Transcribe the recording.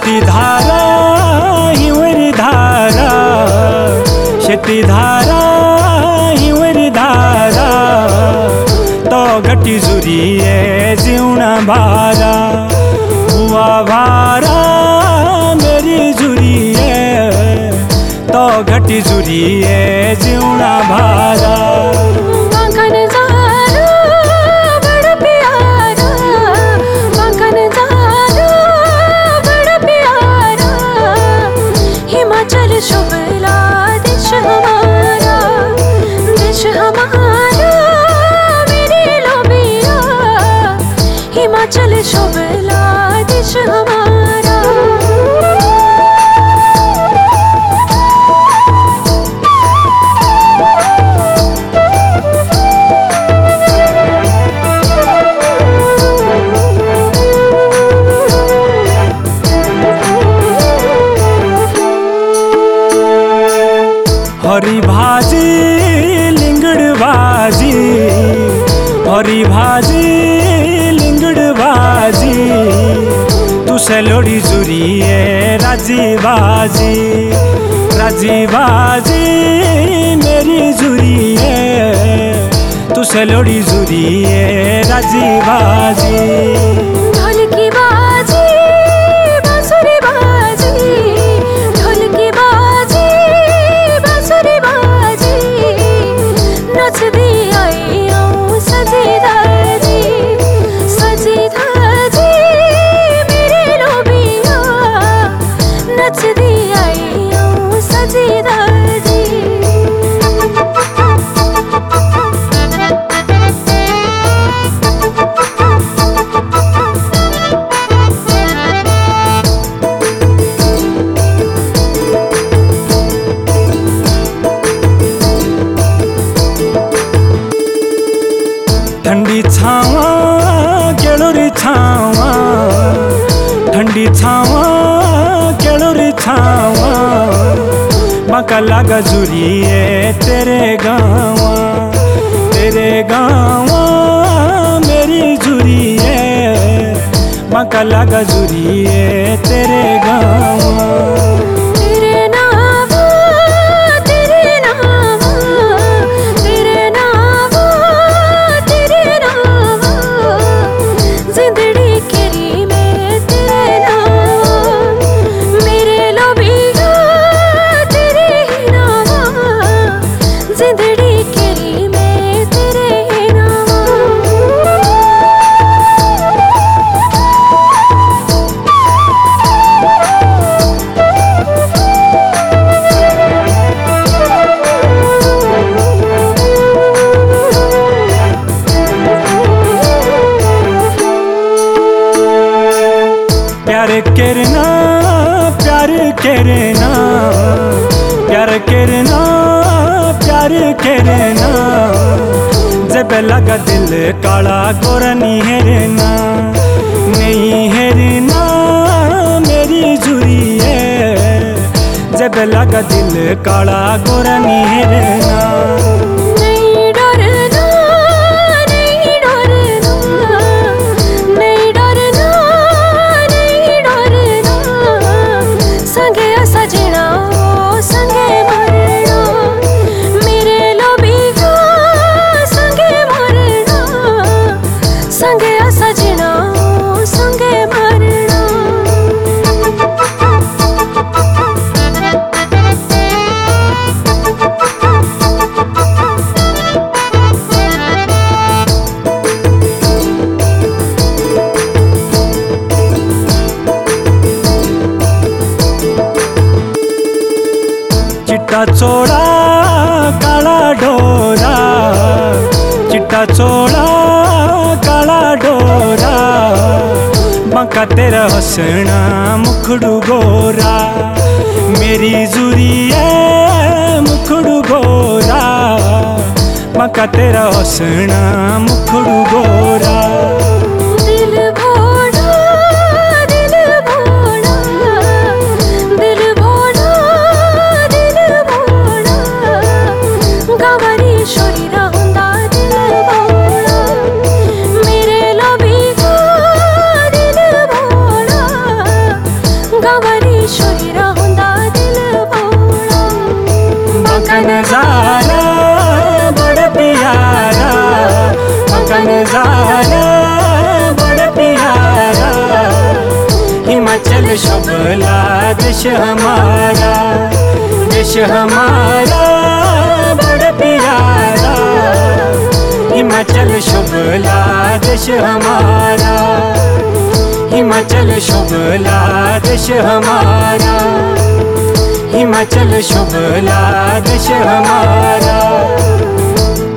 शेतीधारा हिवरी धारा, शेतीधारा हिवरी धारा, तो घटी जुरिये जीवना भारा, हुआ भारा मेरी जुरिये, तो घटी जुरिये जीवना भारा। शुभला देश हमारा, देश हमारा मेरे लोबिया, हिमाचल शुभला देश हमारा। हरी भाजी लिंगड़ भाजी, हरी भाजी लिंगड़ भाजी, तू सलोड़ी जुरिये राजी बाजी, राजी बाजी मेरी जुरिये, तू सलोड़ी जुरिये राजी बाजी। ढोल की बाजी बांसुरी बाजी, ढोल की बाजी बांसुरी बाजी, नचदी आई आऊं सजी धाजी, सजी धाजी मेरे लोबिया, नचदी आई आऊं सजी धाजी। ठंडी छावा केळोरी छावा, ठंडी छावा केळोरी छावा, मका लागा जुरिये तेरे गावा, तेरे गावा मेरी जुरिये, मका लागा जुरिये तेरे गावा। प्यार करना, प्यार करना, प्यार करना, प्यार करना, जब लगा दिल काला गोरा नहीं हेरना, नहीं हेरना मेरी जुरिये, जब लगा दिल काला गोरा नहीं हेरना। चिट्टा चोड़ा काला डोरा, चिट्टा चोड़ा काला डोरा, मका तेरा हंसना मुखड़ू गोरा, मेरी जुरिये मुखड़ू गोरा, मका तेरा हंसना मुखड़ू गोरा। हिमाचल शोभला देश हमारा, देश हमारा बड़ प्यारा। हिमाचल शोभला देश हमारा, हिमाचल शोभला देश हमारा, हिमाचल शोभला देश हमारा।